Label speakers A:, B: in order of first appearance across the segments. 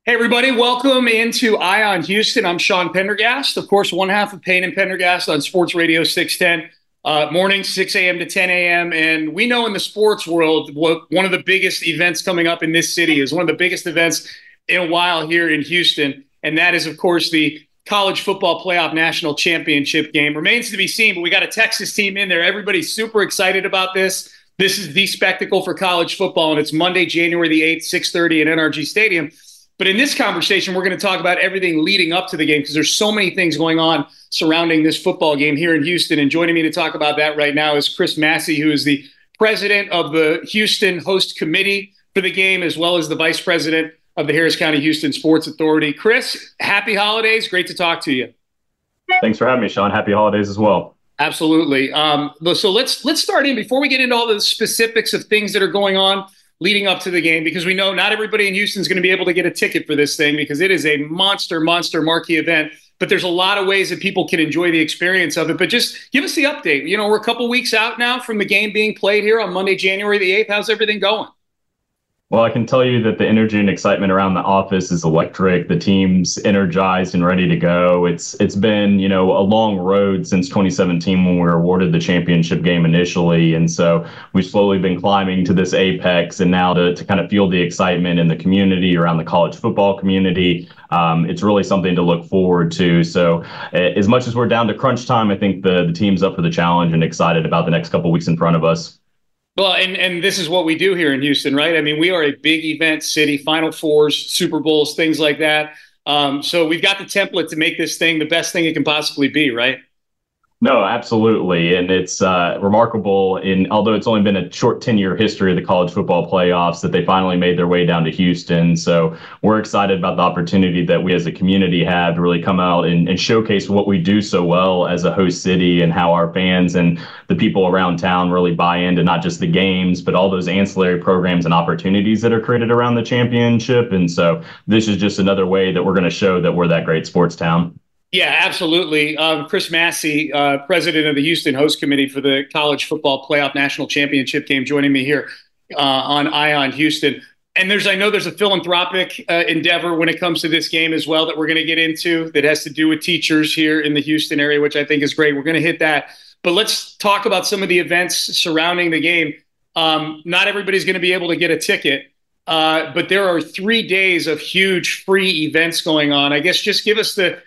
A: Hey, everybody, welcome into Ion Houston. I'm Sean Pendergast, of course, one half of Payne and Pendergast on Sports Radio 610, morning, 6 a.m. to 10 a.m. And we know in the sports world, one of the biggest events coming up in this city is one of the biggest events in a while here in Houston. And that is, of course, the College Football Playoff National Championship game. Remains to be seen, but we got a Texas team in there. Everybody's super excited about this. This is the spectacle for college football, and it's Monday, January the 8th, 6:30 at NRG Stadium. But in this conversation, we're going to talk about everything leading up to the game because there's so many things going on surrounding this football game here in Houston. And joining me to talk about that right now is Chris Massey, who is the president of the Houston Host Committee for the game, as well as the vice president of the Harris County Houston Sports Authority. Chris, happy holidays. Great to talk to you.
B: Thanks for having me, Sean. Happy holidays as well.
A: Absolutely. So let's start in before we get into all the specifics of things that are going on leading up to the game, because we know not everybody in Houston is going to be able to get a ticket for this thing because it is a monster marquee event. But there's a lot of ways that people can enjoy the experience of it. But just give us the update. You know, we're a couple weeks out now from the game being played here on Monday, January the 8th. How's everything going?
B: Well, I can tell you that the energy and excitement around the office is electric. The team's energized and ready to go. It's been, a long road since 2017 when we were awarded the championship game initially. And so we've slowly been climbing to this apex. And now to kind of feel the excitement in the community, around the college football community, it's really something to look forward to. So as much as we're down to crunch time, I think the team's up for the challenge and excited about the next couple of weeks in front of us.
A: Well, and this is what we do here in Houston, right? I mean, we are a big event city, Final Fours, Super Bowls, things like that. So we've got the template to make this thing the best thing it can possibly be, right?
B: No, absolutely. And it's remarkable, although it's only been a short 10-year history of the college football playoffs, that they finally made their way down to Houston. So we're excited about the opportunity that we as a community have to really come out and showcase what we do so well as a host city, and how our fans and the people around town really buy into not just the games, but all those ancillary programs and opportunities that are created around the championship. And so this is just another way that we're going to show that we're that great sports town.
A: Yeah, absolutely. Chris Massey, president of the Houston Host Committee for the College Football Playoff National Championship game, joining me here on Ion Houston. And I know there's a philanthropic endeavor when it comes to this game as well that we're going to get into that has to do with teachers here in the Houston area, which I think is great. We're going to hit that. But let's talk about some of the events surrounding the game. Not everybody's going to be able to get a ticket, but there are 3 days of huge free events going on. I guess just give us the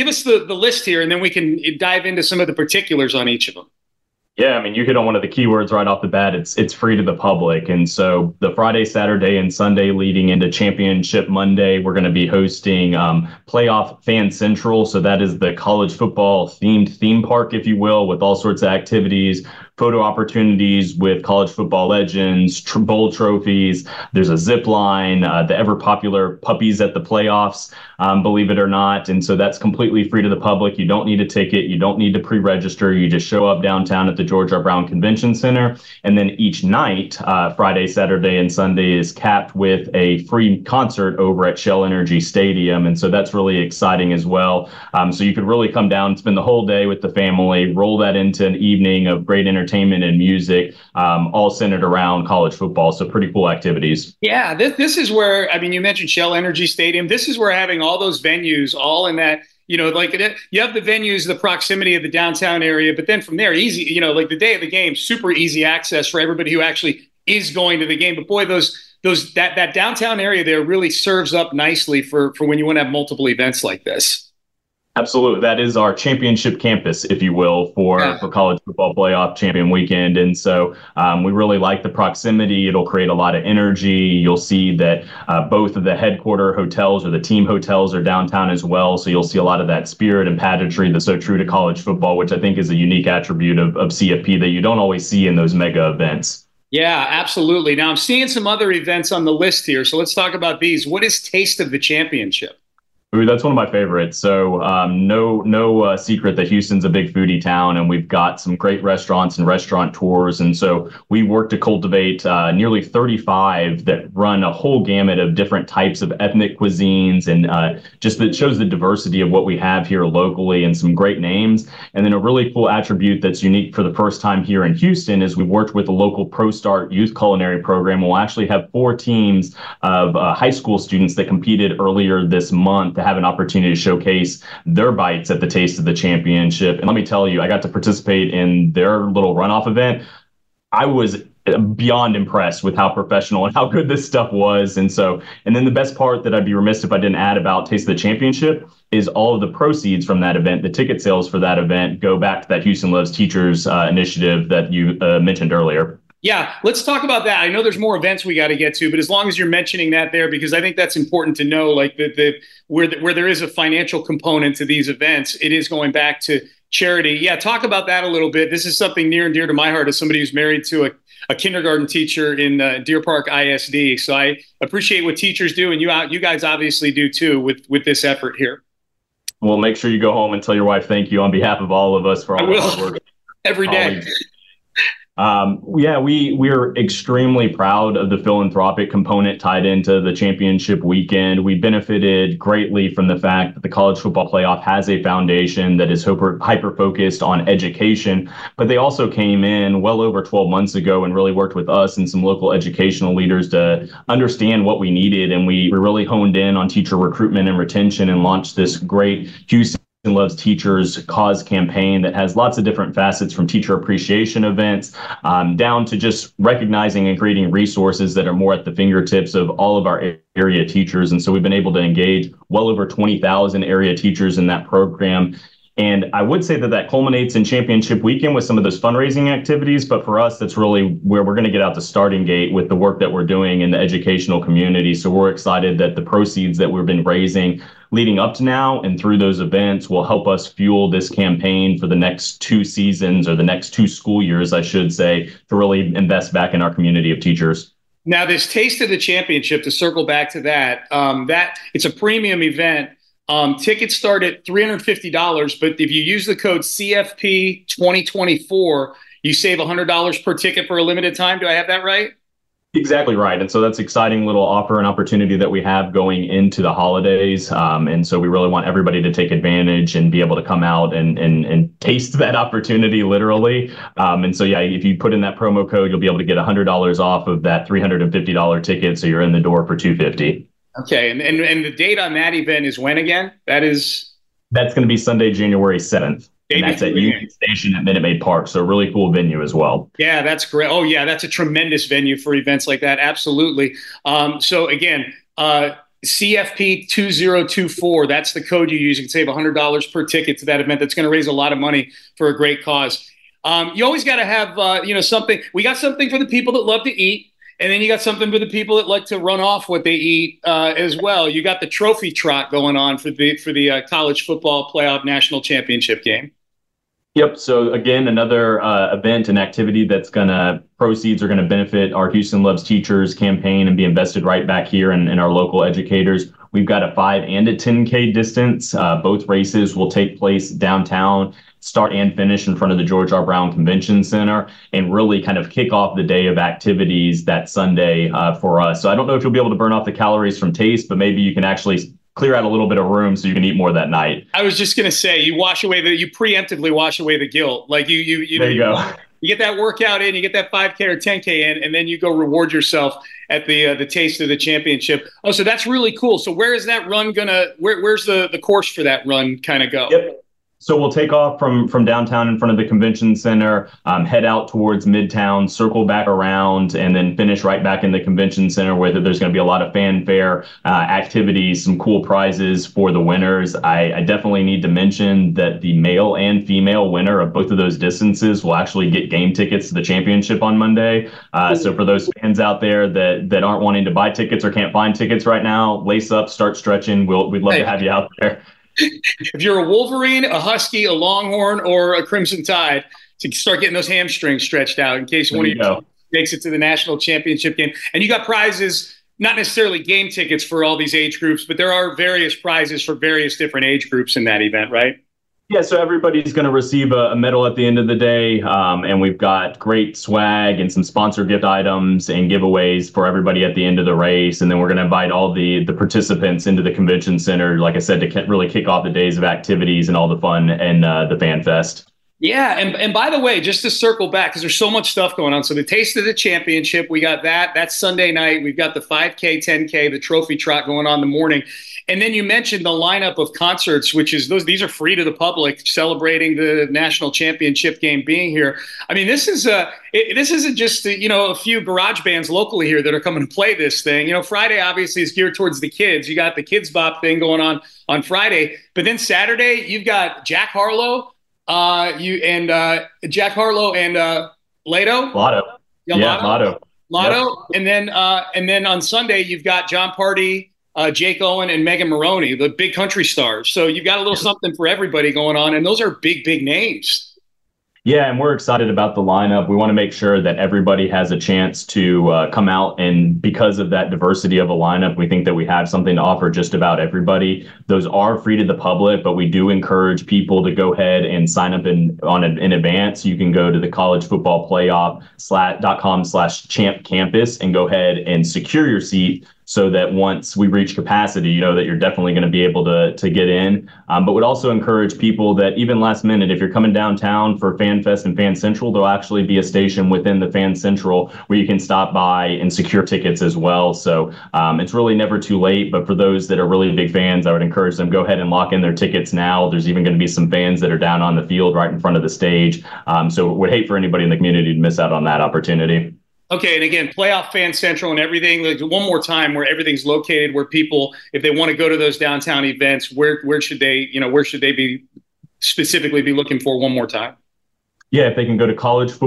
A: list here, and then we can dive into some of the particulars on each of them.
B: Yeah, I mean, you hit on one of the key words right off the bat. It's free to the public. And so the Friday, Saturday, and Sunday leading into Championship Monday, we're going to be hosting Playoff Fan Central. So that is the college football themed theme park, if you will, with all sorts of activities, photo opportunities with college football legends, bowl trophies. There's a zip line, the ever popular puppies at the playoffs, believe it or not. And so that's completely free to the public. You don't need a ticket. You don't need to pre-register. You just show up downtown at the George R. Brown Convention Center. And then each night, Friday, Saturday, and Sunday, is capped with a free concert over at Shell Energy Stadium. And so that's really exciting as well. So you could really come down, spend the whole day with the family, roll that into an evening of great entertainment and music, all centered around college football. So pretty cool activities.
A: Yeah, this is where, I mean, you mentioned Shell Energy Stadium. This is where having all those venues all in that, you have the venues, the proximity of the downtown area, but then from there, easy, like the day of the game, super easy access for everybody who actually is going to the game. But boy, that downtown area there really serves up nicely for when you want to have multiple events like this.
B: Absolutely. That is our championship campus, if you will, for college football playoff champion weekend. And so we really like the proximity. It'll create a lot of energy. You'll see that both of the headquarter hotels or the team hotels are downtown as well. So you'll see a lot of that spirit and pageantry that's so true to college football, which I think is a unique attribute of CFP that you don't always see in those mega events.
A: Yeah, absolutely. Now I'm seeing some other events on the list here. So let's talk about these. What is Taste of the Championship?
B: Ooh, that's one of my favorites. So no secret that Houston's a big foodie town, and we've got some great restaurants and restaurant tours. And so we work to cultivate nearly 35 that run a whole gamut of different types of ethnic cuisines, and just that shows the diversity of what we have here locally and some great names. And then a really cool attribute that's unique for the first time here in Houston is we worked with a local ProStart youth culinary program. We'll actually have 4 teams of high school students that competed earlier this month have an opportunity to showcase their bites at the Taste of the Championship. And let me tell you, I got to participate in their little runoff event. I was beyond impressed with how professional and how good this stuff was. And then the best part that I'd be remiss if I didn't add about Taste of the Championship is all of the proceeds from that event, the ticket sales for that event, go back to that Houston Loves Teachers initiative that you mentioned earlier.
A: Yeah, let's talk about that. I know there's more events we got to get to, but as long as you're mentioning that there, because I think that's important to know, like where there is a financial component to these events, it is going back to charity. Yeah, talk about that a little bit. This is something near and dear to my heart as somebody who's married to a kindergarten teacher in Deer Park ISD. So I appreciate what teachers do, and you guys obviously do too with this effort here.
B: Well, make sure you go home and tell your wife thank you on behalf of all of us for all the hard work.
A: Every day.
B: We're extremely proud of the philanthropic component tied into the championship weekend. We benefited greatly from the fact that the College Football Playoff has a foundation that is hyper focused on education, but they also came in well over 12 months ago and really worked with us and some local educational leaders to understand what we needed. And we really honed in on teacher recruitment and retention and launched this great Houston Loves Teachers cause campaign that has lots of different facets, from teacher appreciation events down to just recognizing and creating resources that are more at the fingertips of all of our area teachers. And so we've been able to engage well over 20,000 area teachers in that program. And I would say that culminates in championship weekend with some of those fundraising activities. But for us, that's really where we're going to get out the starting gate with the work that we're doing in the educational community. So we're excited that the proceeds that we've been raising leading up to now and through those events will help us fuel this campaign for the next 2 seasons, or the next 2 school years, I should say, to really invest back in our community of teachers.
A: Now, this Taste of the Championship, to circle back to that it's a premium event. Tickets start at $350, but if you use the code CFP 2024, you save $100 per ticket for a limited time. Do I have that right?
B: Exactly right. And so that's an exciting little offer and opportunity that we have going into the holidays. And so we really want everybody to take advantage and be able to come out and taste that opportunity, literally. And so, yeah, if you put in that promo code, you'll be able to get $100 off of that $350 ticket. So you're in the door for $250.
A: Okay. And the date on that event is when again? That's
B: going to be Sunday, January 7th. And that's at Union Station at Minute Maid Park. So a really cool venue as well.
A: Yeah, that's great. Oh, yeah, that's a tremendous venue for events like that. Absolutely. So again, CFP 2024, that's the code you use. You can save $100 per ticket to that event. That's going to raise a lot of money for a great cause. You always got to have, something. We got something for the people that love to eat. And then you got something for the people that like to run off what they eat as well. You got the trophy trot going on for the College Football Playoff National Championship game.
B: Yep. So again, another event and activity proceeds are going to benefit our Houston Loves Teachers campaign and be invested right back here in our local educators. We've got a 5 and a 10K distance. Both races will take place downtown, start and finish in front of the George R. Brown Convention Center, and really kind of kick off the day of activities that Sunday for us. So I don't know if you'll be able to burn off the calories from Taste, but maybe you can actually clear out a little bit of room so you can eat more that night.
A: I was just going to say, you preemptively wash away the guilt. Like you
B: there you go.
A: You get that workout in, you get that 5K or 10K in, and then you go reward yourself at the Taste of the Championship. Oh, so that's really cool. So where is that run where's the course for that run kind of go?
B: Yep. So we'll take off from downtown in front of the convention center, head out towards Midtown, circle back around, and then finish right back in the convention center where there's going to be a lot of fanfare, activities, some cool prizes for the winners. I definitely need to mention that the male and female winner of both of those distances will actually get game tickets to the championship on Monday. So for those fans out there that aren't wanting to buy tickets or can't find tickets right now, lace up, start stretching. We'd love to have you out there.
A: If you're a Wolverine, a Husky, a Longhorn, or a Crimson Tide, to start getting those hamstrings stretched out in case one of you makes it to the national championship game. And you got prizes not necessarily game tickets for all these age groups, but there are various prizes for various different age groups in that event, right?
B: Yeah, so everybody's going to receive a medal at the end of the day, and we've got great swag and some sponsor gift items and giveaways for everybody at the end of the race. And then we're going to invite all the participants into the convention center, like I said, to really kick off the days of activities and all the fun and the Fan Fest.
A: Yeah, and by the way, just to circle back, because there's so much stuff going on. So the Taste of the Championship, we got that. That's Sunday night. We've got the 5K, 10K, the trophy trot going on in the morning. And then you mentioned the lineup of concerts, which is these are free to the public, celebrating the national championship game being here. I mean, this isn't just a few garage bands locally here that are coming to play this thing. Friday obviously is geared towards the kids. You got the Kids Bop thing going on Friday, but then Saturday you've got Jack Harlow. Jack Harlow and
B: Lotto.
A: Yeah,
B: Lotto.
A: Yep. And then on Sunday you've got John Party, Jake Owen, and Megan Maroney, the big country stars. So you've got a little something for everybody going on, and those are big names.
B: Yeah, and we're excited about the lineup. We want to make sure that everybody has a chance to come out. And because of that diversity of a lineup, we think that we have something to offer just about everybody. Those are free to the public, but we do encourage people to go ahead and sign up in advance. You can go to the collegefootballplayoff.com/champ campus and go ahead and secure your seat, so that once we reach capacity, you know that you're definitely going to be able to get in. But would also encourage people that even last minute, if you're coming downtown for Fan Fest and Fan Central, there'll actually be a station within the Fan Central where you can stop by and secure tickets as well. So it's really never too late. But for those that are really big fans, I would encourage them, go ahead and lock in their tickets now. There's even going to be some fans that are down on the field right in front of the stage. So would hate for anybody in the community to miss out on that opportunity.
A: Okay, and again, Playoff Fan Central and everything. Like, one more time, where everything's located, where people, if they want to go to those downtown events, where should they be specifically be looking for? One more time.
B: Yeah, if they can go to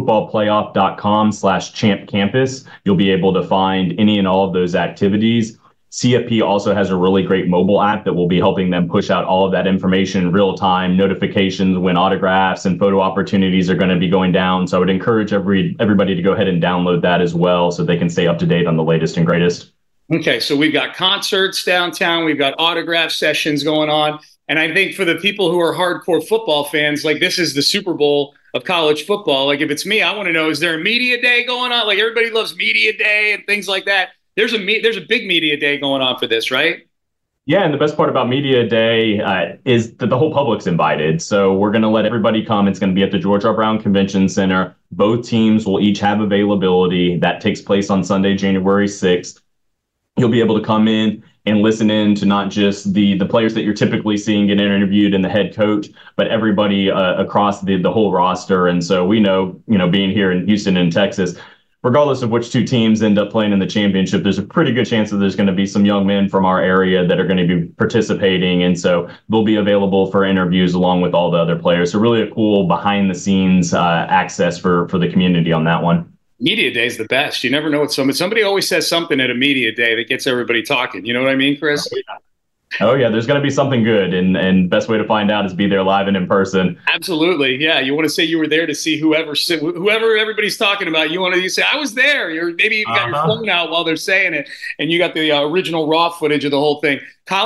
B: collegefootballplayoff.com/champ campus, you'll be able to find any and all of those activities. CFP also has a really great mobile app that will be helping them push out all of that information in real time, notifications when autographs and photo opportunities are going to be going down. So I would encourage everybody to go ahead and download that as well, so they can stay up to date on the latest and greatest.
A: Okay, so we've got concerts downtown, we've got autograph sessions going on. And I think for the people who are hardcore football fans, like, this is the Super Bowl of college football. Like, if it's me, I want to know, is there a media day going on? Like, everybody loves media day and things like that. There's a big media day going on for this, right?
B: Yeah, and the best part about Media Day is that the whole public's invited. So we're going to let everybody come. It's going to be at the George R. Brown Convention Center. Both teams will each have availability. That takes place on Sunday, January 6th. You'll be able to come in and listen in to not just the players that you're typically seeing get interviewed and the head coach, but everybody across the whole roster. And so we know, being here in Houston and Texas, regardless of which two teams end up playing in the championship, there's a pretty good chance that there's going to be some young men from our area that are going to be participating. And so they'll be available for interviews along with all the other players. So really a cool behind the scenes access for the community on that one.
A: Media day is the best. You never know what somebody always says something at a media day that gets everybody talking. You know what I mean, Chris?
B: Oh, yeah, there's going to be something good, and best way to find out is be there live and in person.
A: Absolutely, yeah. You want to say you were there to see whoever everybody's talking about. You say, I was there. Maybe you've got your phone out while they're saying it, and you got the original raw footage of the whole thing.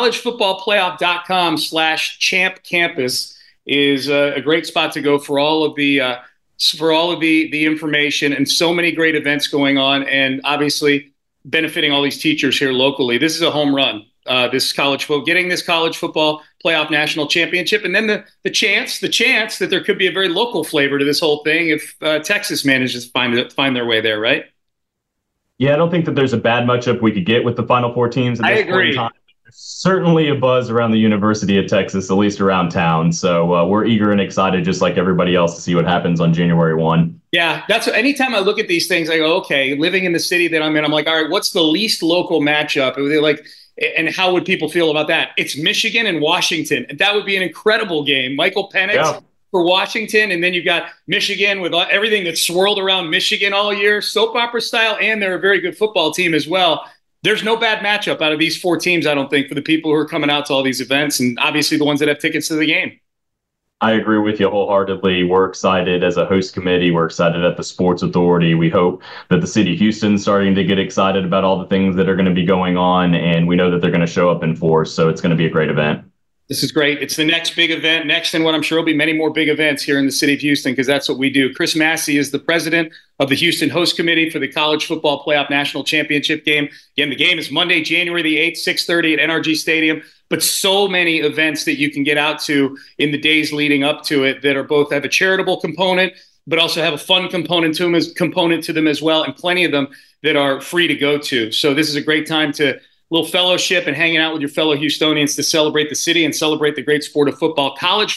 A: collegefootballplayoff.com/champ campus is a great spot to go for all of the information, and so many great events going on, and obviously benefiting all these teachers here locally. This is a home run. This college football, getting this college football playoff national championship, and then the chance that there could be a very local flavor to this whole thing if Texas manages to find their way there, right?
B: Yeah, I don't think that there's a bad matchup we could get with the Final Four teams.
A: I agree.
B: There's certainly a buzz around the University of Texas, at least around town. So we're eager and excited, just like everybody else, to see what happens on January 1.
A: Yeah, anytime I look at these things, I go, okay, living in the city that I'm in, I'm like, all right, what's the least local matchup? And how would people feel about that? It's Michigan and Washington. And that would be an incredible game. Michael Penix for Washington. And then you've got Michigan with everything that's swirled around Michigan all year, soap opera style, and they're a very good football team as well. There's no bad matchup out of these four teams, I don't think, for the people who are coming out to all these events, and obviously the ones that have tickets to the game.
B: I agree with you wholeheartedly. We're excited as a host committee. We're excited at the Sports Authority. We hope that the city of Houston's starting to get excited about all the things that are going to be going on, and we know that they're going to show up in force. So it's going to be a great event.
A: This is great. It's the next big event, next in what I'm sure will be many more big events here in the city of Houston, because that's what we do. Chris Massey is the president of the Houston Host Committee for the College Football Playoff National Championship game. Again, the game is Monday, January the 8th, 6:30 at NRG Stadium. But so many events that you can get out to in the days leading up to it that are both have a charitable component, but also have a fun component to them as well, and plenty of them that are free to go to. So this is a great time to little fellowship and hanging out with your fellow Houstonians to celebrate the city and celebrate the great sport of football.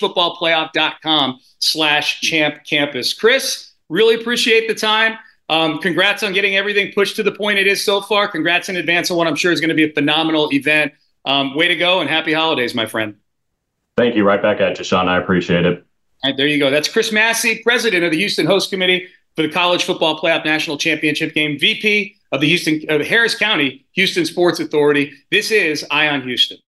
A: collegefootballplayoff.com/champ campus. Chris, really appreciate the time. Congrats on getting everything pushed to the point it is so far. Congrats in advance on what I'm sure is going to be a phenomenal event. Way to go, and happy holidays, my friend.
B: Thank you. Right back at you, Sean. I appreciate it.
A: All right, there you go. That's Chris Massey, president of the Houston Host Committee for the College Football Playoff National Championship game, VP of the Harris County Houston Sports Authority. This is Eye on Houston.